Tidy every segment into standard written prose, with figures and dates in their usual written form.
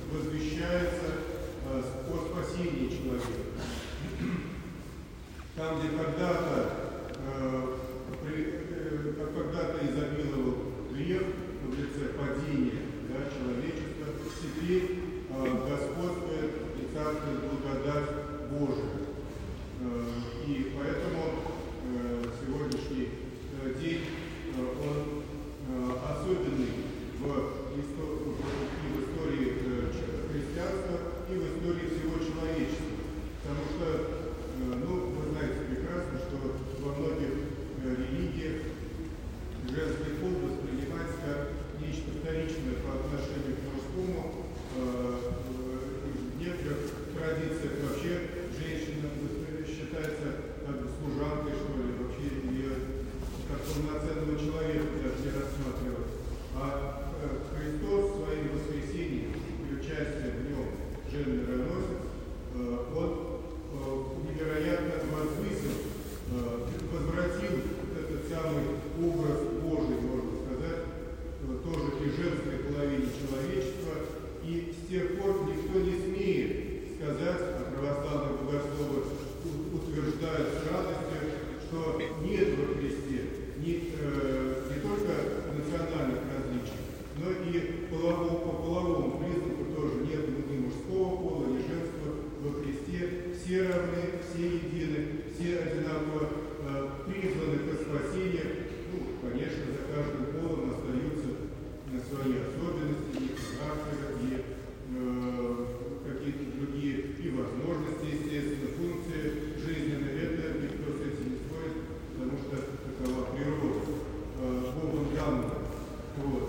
возвещается о спасении человека. Там, где когда-то изобиловал грех в лице падения, да, человечества, теперь господствует и царствует благодать Божия. И поэтому сегодняшний день он особенный в истории христианства и в истории всего человечества. Потому что, вы знаете прекрасно, что во многих религиях женский пол воспринимается как нечто вторичное по отношению к мужскому. В некоторых традициях вообще женщина считается как бы служанкой, что ли, вообще ее как полноценного человека даже не рассматривают. А Христос своим воскресением и участием в нем жен-мироносец, он невероятно возвысил, возвратил этот самый образ Божий, можно сказать, тоже и женской половине человечества. И с тех пор никто не смеет сказать, а православные богословы утверждают с радостью, что нет во Христе не только национальных различий, но и по половому признаку тоже нет ни мужского пола, ни женского во Христе. Все равны, все едины, все одинаково призваны к спасению. Конечно, за каждым полом остаются свои особенности, и характера, и какие-то другие и возможности, естественно, функции жизненные. Это никто с этим не спорит, потому что такова природа, Богом данная. Вот.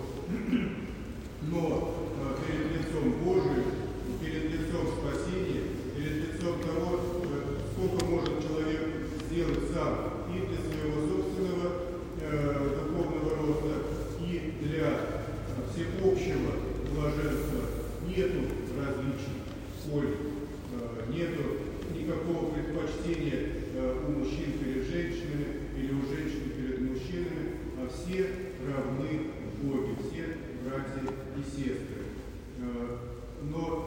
Но перед лицом Божиим, перед лицом спасения, перед лицом того, сколько может человек сделать сам и для своего собственного духовного роста, и для всеобщего блаженства, нету различий в поле, нету никакого предпочтения у мужчин перед женщинами или у женщин перед мужчинами, а все равны в Боге, все братья и сестры. Но